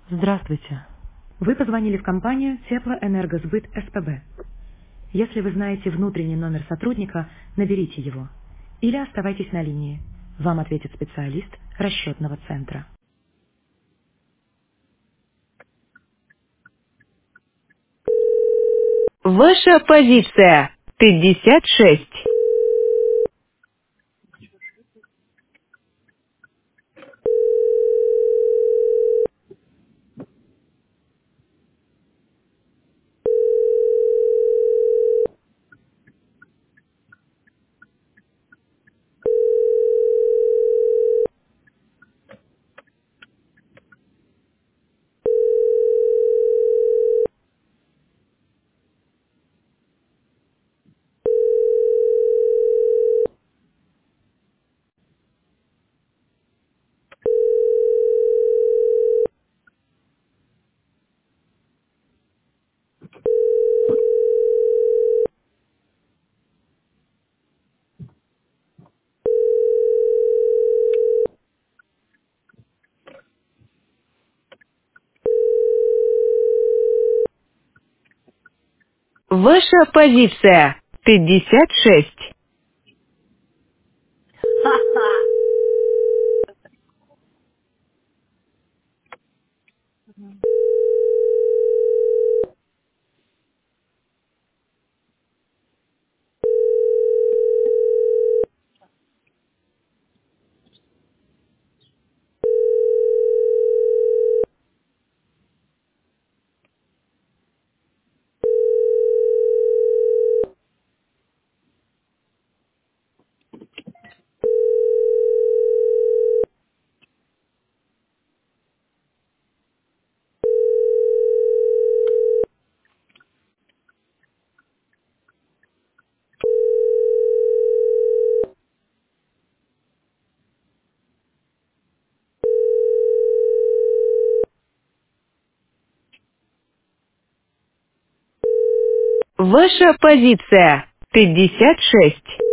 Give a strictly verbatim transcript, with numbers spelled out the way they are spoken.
Здравствуйте. Вы позвонили в компанию Теплоэнергосбыт СПБ. Если вы знаете внутренний номер сотрудника, наберите его. Или оставайтесь на линии. Вам ответит специалист расчетного центра. Ваша позиция пятьдесят шесть. Ваша позиция пятьдесят шесть. Ваша позиция пятьдесят шесть.